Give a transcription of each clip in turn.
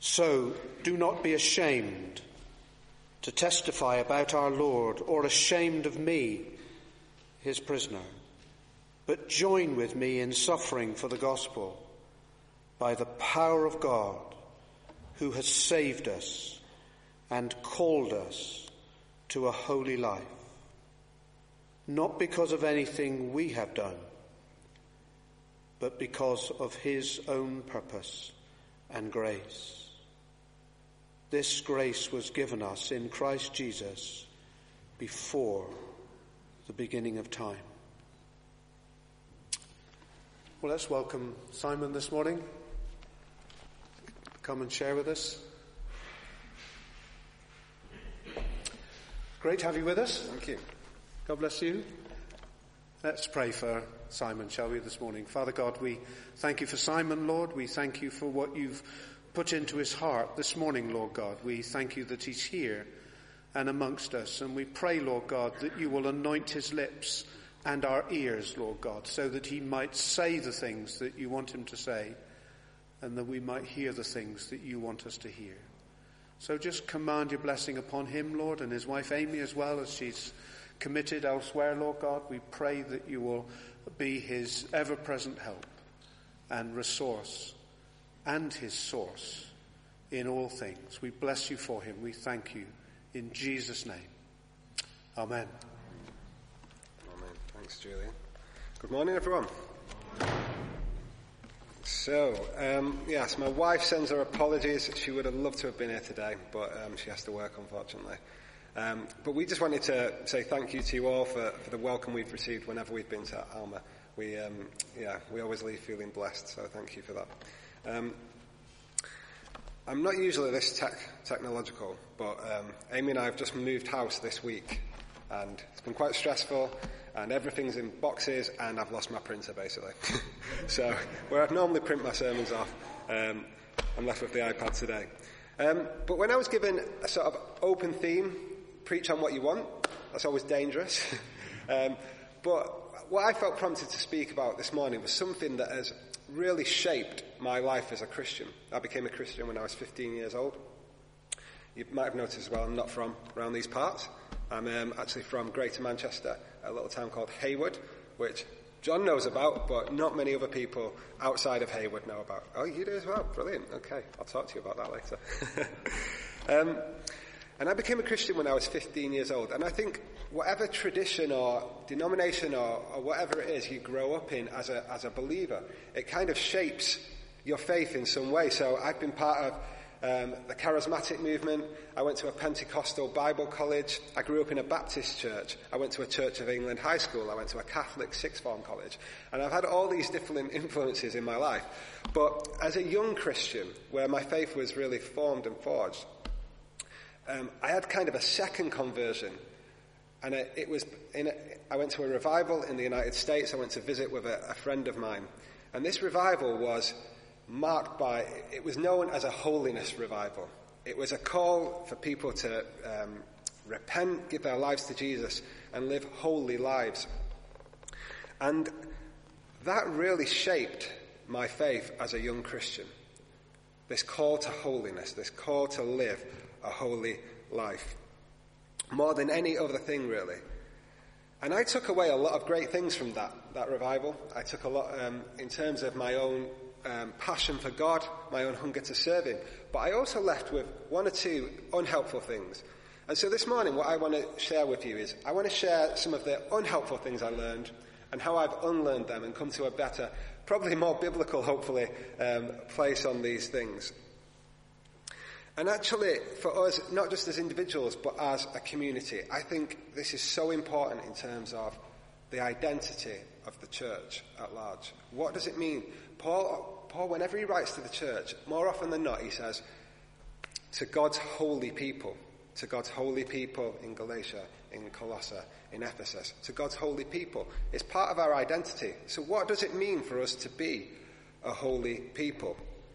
So do not be ashamed to testify about our Lord, or ashamed of me, his prisoner, but join with me in suffering for the gospel by the power of God, who has saved us and called us to a holy life, not because of anything we have done, but because of his own purpose and grace. This grace was given us in Christ Jesus before the beginning of time. Well, let's welcome Simon this morning. Come and share with us. Great to have you with us. Thank you. God bless you. Let's pray for Simon, shall we, this morning. Father God, we thank you for Simon, Lord. We thank you for what you've put into his heart this morning, Lord God. We thank you that he's here and amongst us. And we pray, Lord God, that you will anoint his lips and our ears, Lord God, so that he might say the things that you want him to say, and that we might hear the things that you want us to hear. So just command your blessing upon him, Lord, and his wife Amy as well, as she's committed elsewhere, Lord God. We pray that you will be his ever-present help and resource and his source in all things. We bless you for him. We thank you in Jesus' name. Amen. Amen. Thanks, Julian. Good morning, everyone. So, yes, my wife sends her apologies. She would have loved to have been here today, but she has to work, unfortunately. But we just wanted to say thank you to you all for the welcome we've received whenever we've been to Alma. We always leave feeling blessed, so thank you for that. I'm not usually this technological, but Amy and I have just moved house this week, and it's been quite stressful, and everything's in boxes, and I've lost my printer, basically. So, where I'd normally print my sermons off, I'm left with the iPad today. But when I was given a sort of open theme, preach on what you want, that's always dangerous. But what I felt prompted to speak about this morning was something that has really shaped my life as a Christian. I became a Christian when I was 15 years old. You might have noticed as well, I'm not from around these parts. I'm actually from Greater Manchester, a little town called Hayward, which John knows about, but not many other people outside of Hayward know about. Oh, you do as well? Brilliant. Okay, I'll talk to you about that later. And I became a Christian when I was 15 years old. And I think whatever tradition or denomination or whatever it is you grow up in as a believer, it kind of shapes your faith in some way. So I've been part of the charismatic movement. I went to a Pentecostal Bible college. I grew up in a Baptist church. I went to a Church of England high school. I went to a Catholic sixth form college. And I've had all these different influences in my life. But as a young Christian, where my faith was really formed and forged, I had kind of a second conversion. And I went to a revival in the United States. I went to visit with a friend of mine. And this revival was marked by, it was known as a holiness revival. It was a call for people to repent, give their lives to Jesus, and live holy lives. And that really shaped my faith as a young Christian. This call to holiness, this call to live a holy life. More than any other thing, really. And I took away a lot of great things from that revival. I took a lot in terms of my own passion for God, my own hunger to serve him. But I also left with one or two unhelpful things. And so this morning, what I want to share with you is, I want to share some of the unhelpful things I learned and how I've unlearned them and come to a better, probably more biblical, hopefully, place on these things. And actually, for us, not just as individuals, but as a community, I think this is so important in terms of the identity of the church at large. What does it mean? Paul, whenever he writes to the church, more often than not, he says, to God's holy people in Galatia, in Colossae, in Ephesus, to God's holy people. It's part of our identity. So what does it mean for us to be a holy people?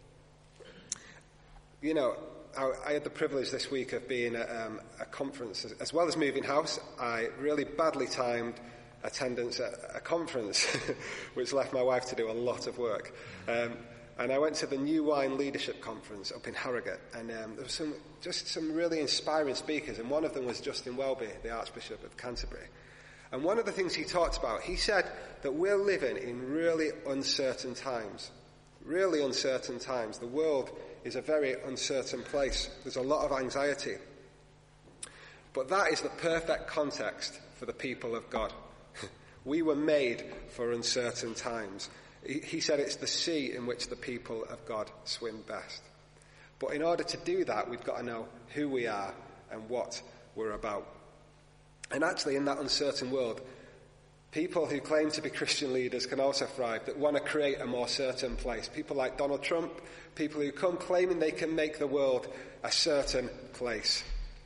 You know, I had the privilege this week of being at a conference, as well as moving house. I really badly timed attendance at a conference, which left my wife to do a lot of work. And I went to the New Wine Leadership Conference up in Harrogate, and there was some really inspiring speakers, and one of them was Justin Welby, the Archbishop of Canterbury. And one of the things he talked about, he said that we're living in really uncertain times. Really uncertain times. The world is a very uncertain place. There's a lot of anxiety. But that is the perfect context for the people of God. We were made for uncertain times. He said it's the sea in which the people of God swim best. But in order to do that, we've got to know who we are and what we're about. And actually, in that uncertain world, people who claim to be Christian leaders can also thrive, that want to create a more certain place. People like Donald Trump, people who come claiming they can make the world a certain place,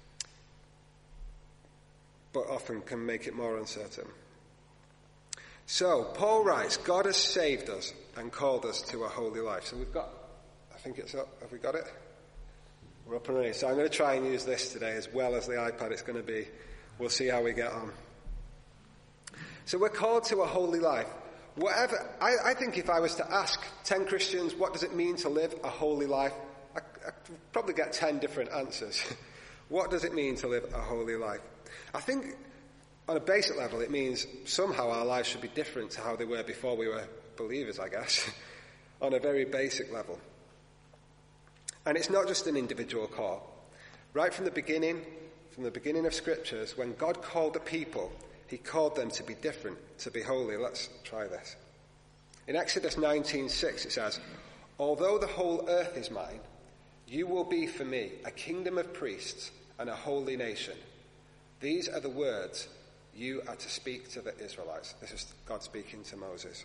but often can make it more uncertain. So, Paul writes, God has saved us and called us to a holy life. So we've got, I think it's up, have we got it? We're up and running. So I'm going to try and use this today as well as the iPad. It's going to be, we'll see how we get on. So we're called to a holy life. Whatever, I think if I was to ask 10 Christians, what does it mean to live a holy life? I'd probably get 10 different answers. What does it mean to live a holy life? I think on a basic level, it means somehow our lives should be different to how they were before we were believers, I guess, on a very basic level. And it's not just an individual call. Right from the beginning of Scriptures, when God called a people, he called them to be different, to be holy. Let's try this. In Exodus 19:6 it says, "Although the whole earth is mine, you will be for me a kingdom of priests and a holy nation. These are the words you are to speak to the Israelites." This is God speaking to Moses.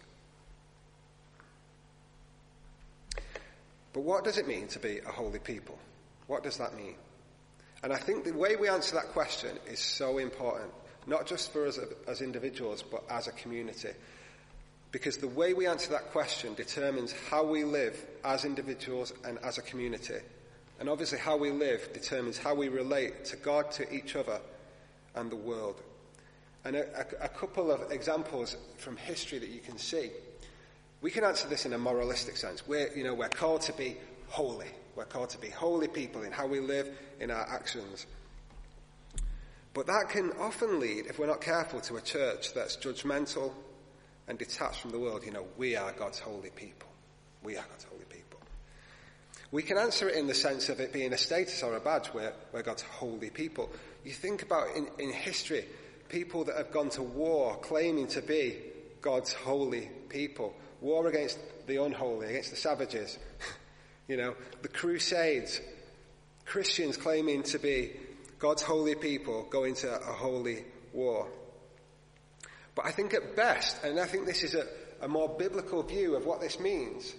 But what does it mean to be a holy people? What does that mean? And I think the way we answer that question is so important, not just for us as individuals, but as a community. Because the way we answer that question determines how we live as individuals and as a community. And obviously how we live determines how we relate to God, to each other, and the world. And a couple of examples from history that you can see. We can answer this in a moralistic sense. We're called to be holy. We're called to be holy people in how we live, in our actions. But that can often lead, if we're not careful, to a church that's judgmental and detached from the world. We are God's holy people. We are God's holy people. We can answer it in the sense of it being a status or a badge. We're God's holy people. You think about in history, people that have gone to war claiming to be God's holy people. War against the unholy, against the savages. The Crusades. Christians claiming to be God's holy people going to a holy war. But I think at best, and I think this is a more biblical view of what this means,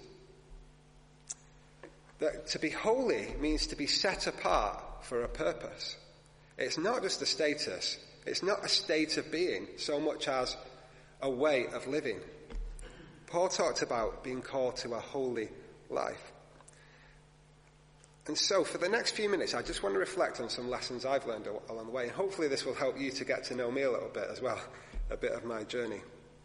that to be holy means to be set apart for a purpose. It's not just a status. It's not a state of being so much as a way of living. Paul talked about being called to a holy life. And so for the next few minutes, I just want to reflect on some lessons I've learned along the way. And hopefully this will help you to get to know me a little bit as well, a bit of my journey.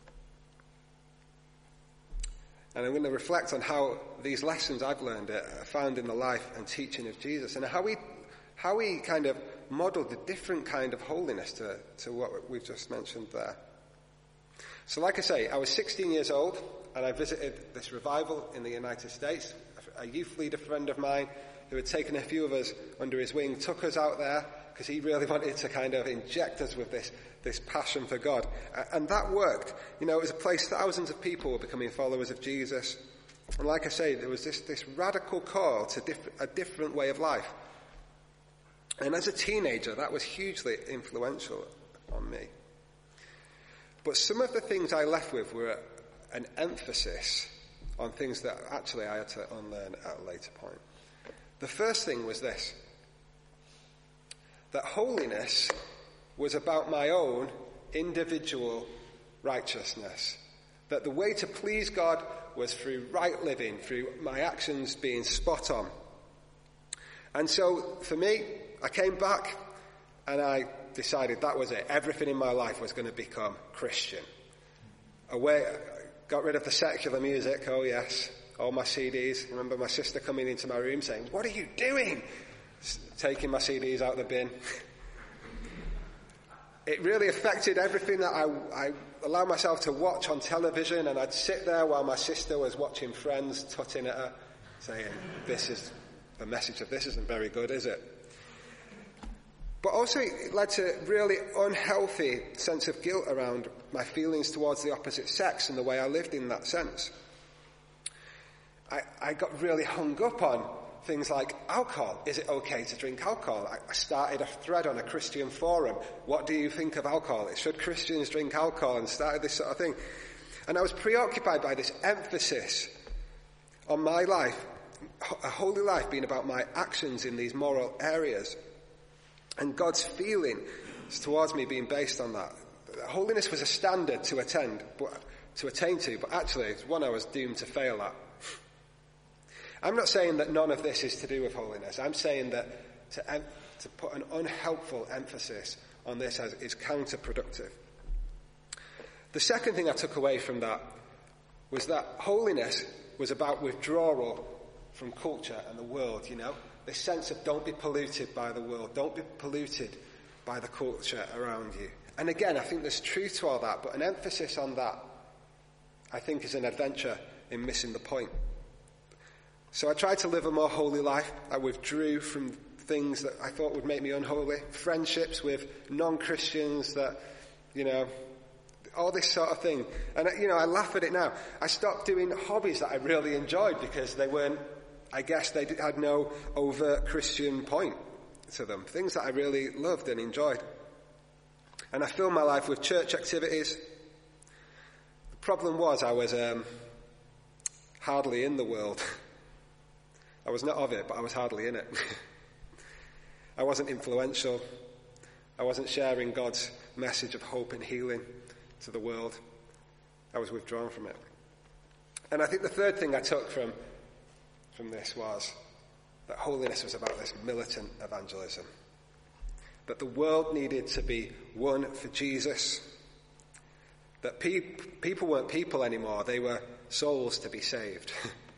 And I'm going to reflect on how these lessons I've learned are found in the life and teaching of Jesus, and how he kind of modeled a different kind of holiness to what we've just mentioned there. So like I say, I was 16 years old, and I visited this revival in the United States. A youth leader friend of mine who had taken a few of us under his wing took us out there because he really wanted to kind of inject us with this passion for God. And that worked. It was a place thousands of people were becoming followers of Jesus. And like I say, there was this radical call to a different way of life. And as a teenager, that was hugely influential on me. But some of the things I left with were an emphasis on things that actually I had to unlearn at a later point. The first thing was this: that holiness was about my own individual righteousness. That the way to please God was through right living, through my actions being spot on. And so for me, I came back and I decided that was it. Everything in my life was going to become Christian. Got rid of the secular music, oh yes, all my CDs. I remember my sister coming into my room saying, "What are you doing?" Taking my CDs out of the bin. It really affected everything that I allowed myself to watch on television, and I'd sit there while my sister was watching Friends, tutting at her, saying, the message of this isn't very good, is it? But also it led to a really unhealthy sense of guilt around my feelings towards the opposite sex and the way I lived in that sense. I got really hung up on things like alcohol. Is it okay to drink alcohol? I started a thread on a Christian forum. What do you think of alcohol? Should Christians drink alcohol? And started this sort of thing. And I was preoccupied by this emphasis on my life, a holy life being about my actions in these moral areas. And God's feeling towards me being based on that. Holiness was a standard to attain to, but actually it's one I was doomed to fail at. I'm not saying that none of this is to do with holiness. I'm saying that to put an unhelpful emphasis on this is counterproductive. The second thing I took away from that was that holiness was about withdrawal from culture and the world, This sense of don't be polluted by the world, don't be polluted by the culture around you. And again, I think there's truth to all that, but an emphasis on that, I think, is an adventure in missing the point. So I tried to live a more holy life. I withdrew from things that I thought would make me unholy, friendships with non-Christians that, all this sort of thing. And, I laugh at it now. I stopped doing hobbies that I really enjoyed because they had no overt Christian point to them. Things that I really loved and enjoyed. And I filled my life with church activities. The problem was I was hardly in the world. I was not of it, but I was hardly in it. I wasn't influential. I wasn't sharing God's message of hope and healing to the world. I was withdrawn from it. And I think the third thing I took from this was that holiness was about this militant evangelism. That the world needed to be won for Jesus. That people weren't people anymore. They were souls to be saved.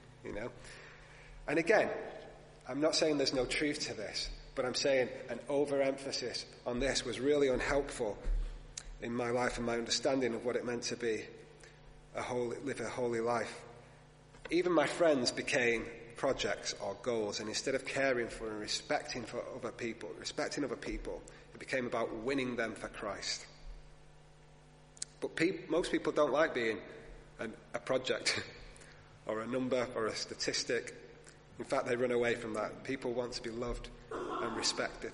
And again, I'm not saying there's no truth to this, but I'm saying an overemphasis on this was really unhelpful in my life and my understanding of what it meant to live a holy life. Even my friends became projects or goals, and instead of caring for and respecting other people, it became about winning them for Christ. But most people don't like being a project or a number or a statistic. In fact, they run away from that. People want to be loved and respected.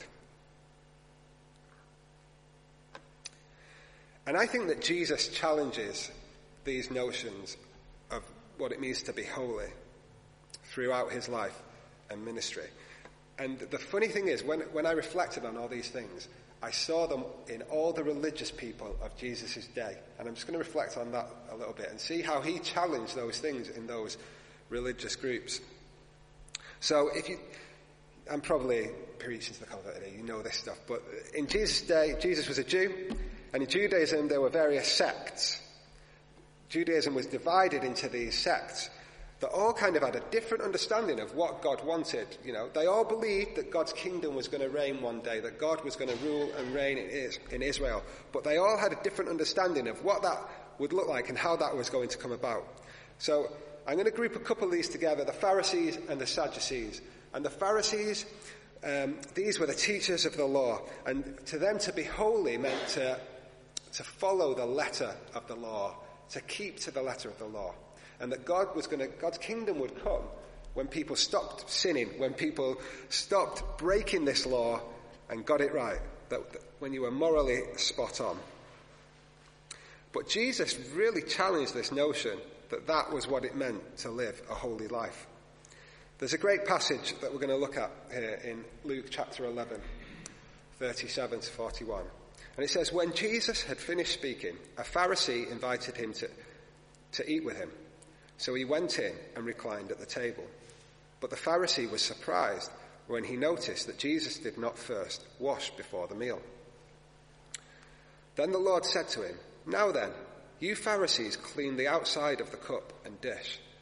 And I think that Jesus challenges these notions of what it means to be holy throughout his life and ministry. And the funny thing is, when I reflected on all these things, I saw them in all the religious people of Jesus' day. And I'm just going to reflect on that a little bit and see how he challenged those things in those religious groups. So I'm probably preaching to the convert here, you know this stuff, but in Jesus' day, Jesus was a Jew, and in Judaism there were various sects. Judaism was divided into these sects that all kind of had a different understanding of what God wanted. They all believed that God's kingdom was going to reign one day, that God was going to rule and reign in Israel, but they all had a different understanding of what that would look like and how that was going to come about. So I'm going to group a couple of these together, the Pharisees and the Sadducees. And the Pharisees, these were the teachers of the law. And to them to be holy meant to follow the letter of the law, to keep to the letter of the law. And that God's kingdom would come when people stopped sinning, when people stopped breaking this law and got it right. That when you were morally spot on. But Jesus really challenged this notion that was what it meant to live a holy life. There's a great passage that we're going to look at here in Luke chapter 11, 37 to 41. And it says, when Jesus had finished speaking, a Pharisee invited him to eat with him. So he went in and reclined at the table. But the Pharisee was surprised when he noticed that Jesus did not first wash before the meal. Then the Lord said to him, now then, you Pharisees clean the outside of the cup and dish,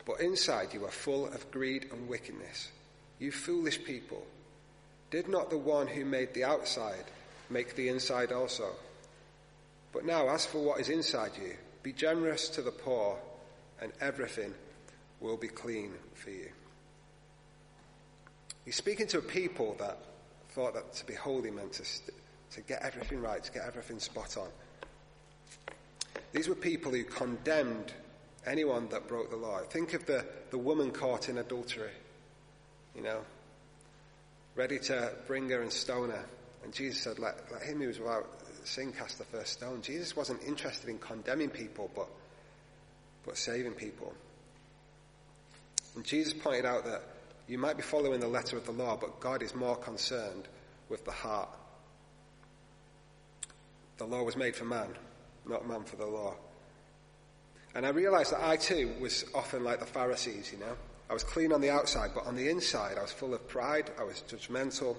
but inside you are full of greed and wickedness. You foolish people, did not the one who made the outside make the inside also? But now, as for what is inside you, be generous to the poor, and everything will be clean for you. He's speaking to a people that thought that to be holy meant to get everything right, to get everything spot on. These were people who condemned anyone that broke the law. Think of the woman caught in adultery, ready to bring her and stone her. And Jesus said, let him who is without sin cast the first stone. Jesus wasn't interested in condemning people, but saving people. And Jesus pointed out that you might be following the letter of the law, but God is more concerned with the heart. The law was made for man, not man for the law. And I realized that I too was often like the Pharisees, I was clean on the outside, but on the inside I was full of pride, I was judgmental.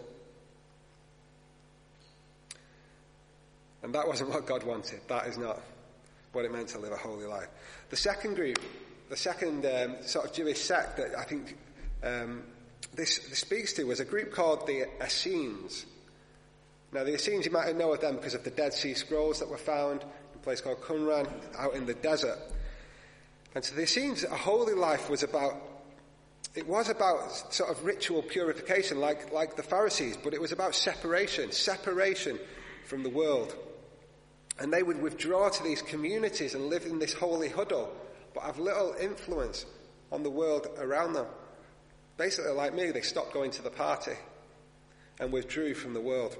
And that wasn't what God wanted. That is not what it meant to live a holy life. The second group, sort of Jewish sect that I think this speaks to was a group called the Essenes. Now the Essenes, you might know of them because of the Dead Sea Scrolls that were found in a place called Qumran out in the desert. And so the Essenes, a holy life was about sort of ritual purification like the Pharisees, but it was about separation from the world. And they would withdraw to these communities and live in this holy huddle, but have little influence on the world around them. Basically, like me, they stopped going to the party and withdrew from the world.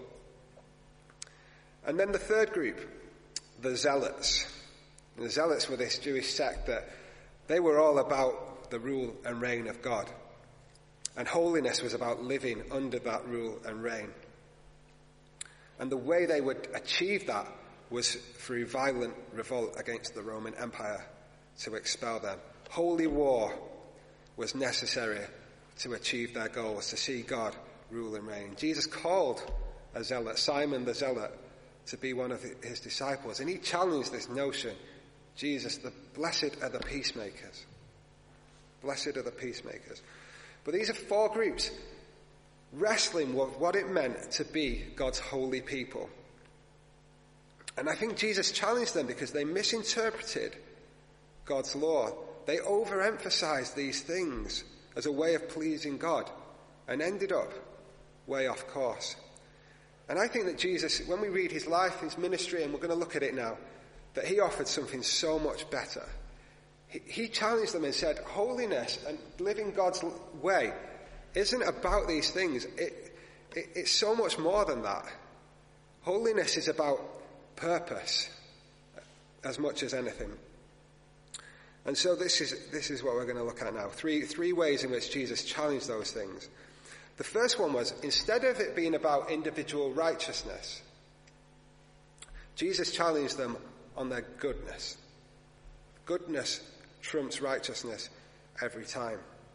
And then the third group, the Zealots. And the Zealots were this Jewish sect that they were all about the rule and reign of God. And holiness was about living under that rule and reign. And the way they would achieve that was through violent revolt against the Roman Empire to expel them. Holy war was necessary to achieve their goals, to see God rule and reign. Jesus called a zealot, Simon the Zealot, to be one of his disciples. And he challenged this notion, Jesus, the blessed are the peacemakers. Blessed are the peacemakers. But these are four groups wrestling with what it meant to be God's holy people. And I think Jesus challenged them because they misinterpreted God's law. They overemphasized these things as a way of pleasing God and ended up way off course. And I think that Jesus, when we read his life, his ministry, and we're going to look at it now, that he offered something so much better. He challenged them and said, holiness and living God's way isn't about these things. It's so much more than that. Holiness is about purpose as much as anything. And so this is what we're going to look at now. Three ways in which Jesus challenged those things. The first one was, instead of it being about individual righteousness, Jesus challenged them on their goodness. Goodness trumps righteousness every time.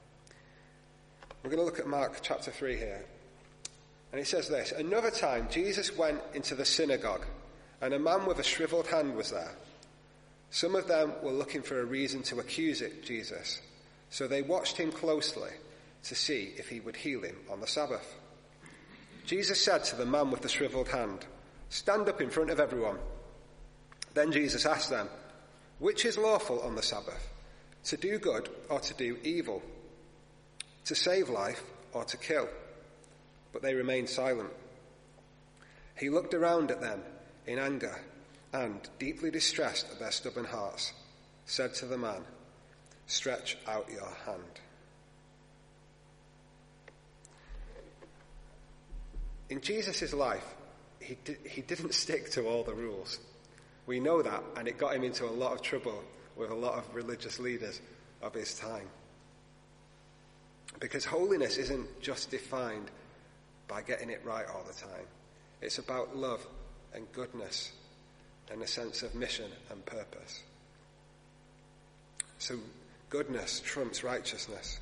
We're going to look at Mark chapter 3 here. And it says this, another time Jesus went into the synagogue, and a man with a shriveled hand was there. Some of them were looking for a reason to accuse Jesus, so they watched him closely to see if he would heal him on the Sabbath. Jesus said to the man with the shriveled hand, stand up in front of everyone. Then Jesus asked them, which is lawful on the Sabbath, to do good or to do evil, to save life or to kill? But they remained silent. He looked around at them in anger and, deeply distressed at their stubborn hearts, said to the man, stretch out your hand. In Jesus' life, he didn't stick to all the rules. We know that, and it got him into a lot of trouble with a lot of religious leaders of his time. Because holiness isn't just defined by getting it right all the time. It's about love and goodness and a sense of mission and purpose. So goodness trumps righteousness.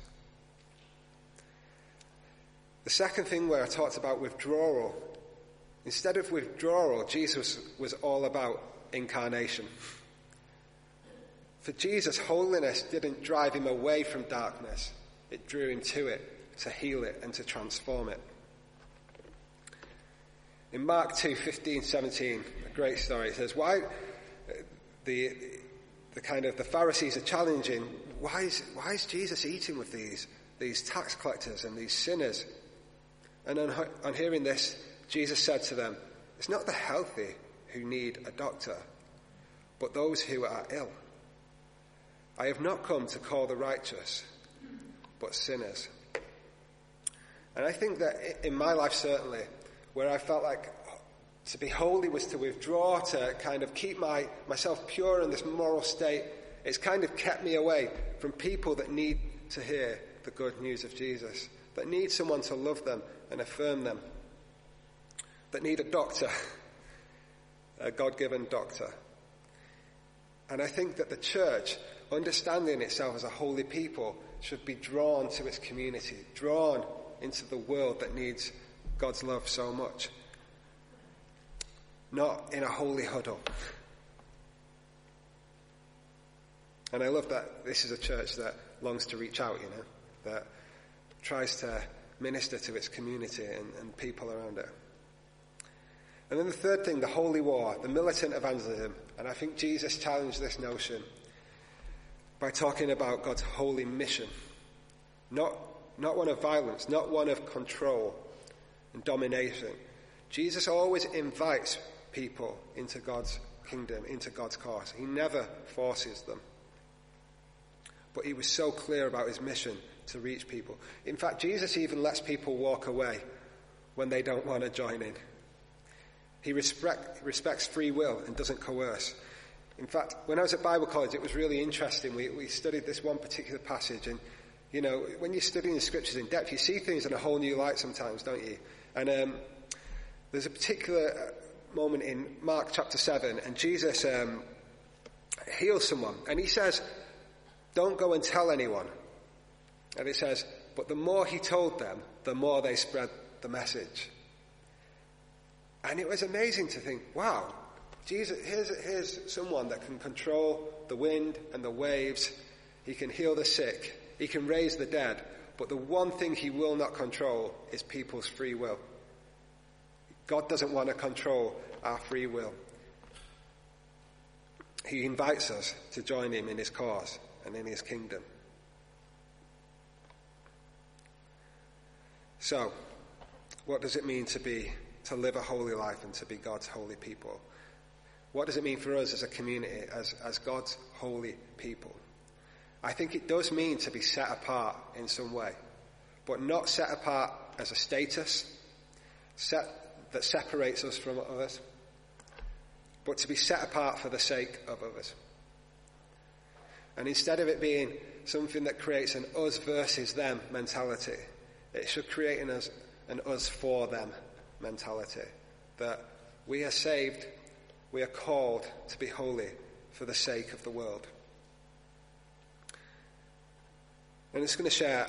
The second thing where I talked about withdrawal, instead of withdrawal, Jesus was all about incarnation. For Jesus, holiness didn't drive him away from darkness. It drew him to it, to heal it and to transform it. In Mark 2:15-17, a great story, it says, why the Pharisees are challenging, why is Jesus eating with these tax collectors and these sinners? And on hearing this, Jesus said to them, it's not the healthy who need a doctor, but those who are ill. I have not come to call the righteous, but sinners. And I think that in my life, certainly, where I felt like to be holy was to withdraw, to kind of keep myself pure in this moral state, it's kind of kept me away from people that need to hear the good news of Jesus, that need someone to love them and affirm them, that need a doctor, a God-given doctor. And I think that the church, understanding itself as a holy people, should be drawn to its community, drawn into the world that needs God's love so much. Not in a holy huddle. And I love that this is a church that longs to reach out, that tries to minister to its community and people around it. And then the third thing, the holy war, the militant evangelism. And I think Jesus challenged this notion by talking about God's holy mission. Not one of violence, not one of control and domination. Jesus always invites people into God's kingdom, into God's cause. He never forces them. But he was so clear about his mission to reach people. In fact, Jesus even lets people walk away when they don't want to join in. He respects free will and doesn't coerce. In fact, when I was at Bible college, it was really interesting. We studied this one particular passage, and when you're studying the scriptures in depth, you see things in a whole new light sometimes, don't you? And there's a particular moment in Mark chapter 7, and Jesus heals someone, and he says, don't go and tell anyone. And it says, but the more he told them, the more they spread the message. And it was amazing to think, wow, Jesus, here's someone that can control the wind and the waves. He can heal the sick. He can raise the dead. But the one thing he will not control is people's free will. God doesn't want to control our free will. He invites us to join him in his cause and in his kingdom. So, what does it mean to live a holy life and to be God's holy people? What does it mean for us as a community, as God's holy people? I think it does mean to be set apart in some way, but not set apart as a status that separates us from others, but to be set apart for the sake of others. And instead of it being something that creates an us versus them mentality, it should create in us an us for them mentality. That we are saved, we are called to be holy for the sake of the world. And it's going to share,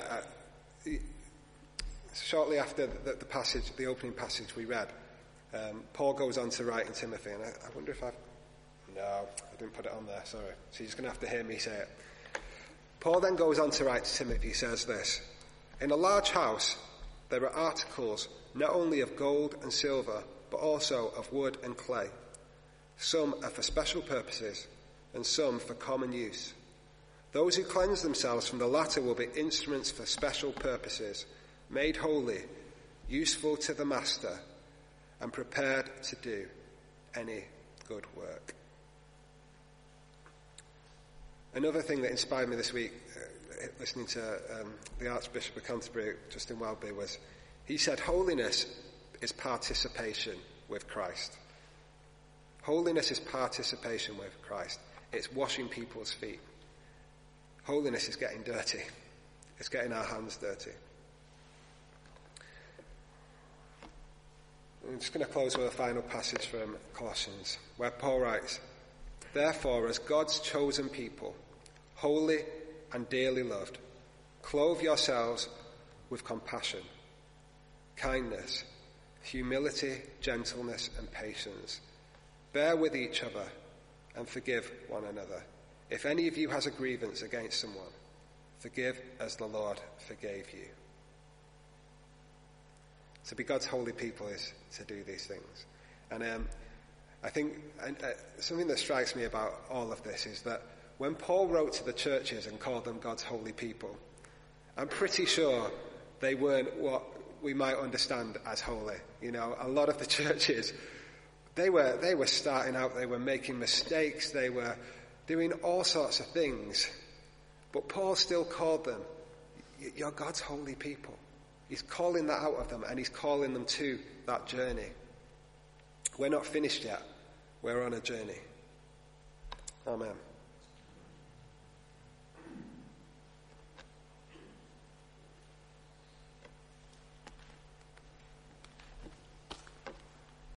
shortly after the opening passage we read, Paul goes on to write in Timothy, and I wonder if no, I didn't put it on there, sorry. So you're just going to have to hear me say it. Paul then goes on to write to Timothy, he says this, in a large house there are articles not only of gold and silver, but also of wood and clay. Some are for special purposes, and some for common use. Those who cleanse themselves from the latter will be instruments for special purposes, made holy, useful to the master, and prepared to do any good work. Another thing that inspired me this week, listening to the Archbishop of Canterbury, Justin Welby, was he said holiness is participation with Christ. Holiness is participation with Christ. It's washing people's feet. Holiness is getting dirty. It's getting our hands dirty. I'm just going to close with a final passage from Colossians, where Paul writes, therefore, as God's chosen people, holy and dearly loved, clothe yourselves with compassion, kindness, humility, gentleness, and patience. Bear with each other and forgive one another. If any of you has a grievance against someone, forgive as the Lord forgave you. To be God's holy people is to do these things. And I think something that strikes me about all of this is that when Paul wrote to the churches and called them God's holy people, I'm pretty sure they weren't what we might understand as holy. You know, a lot of the churches, they were starting out, they were making mistakes, they were doing all sorts of things. But Paul still called them, you're God's holy people. He's calling that out of them, and he's calling them to that journey. We're not finished yet. We're on a journey. Amen.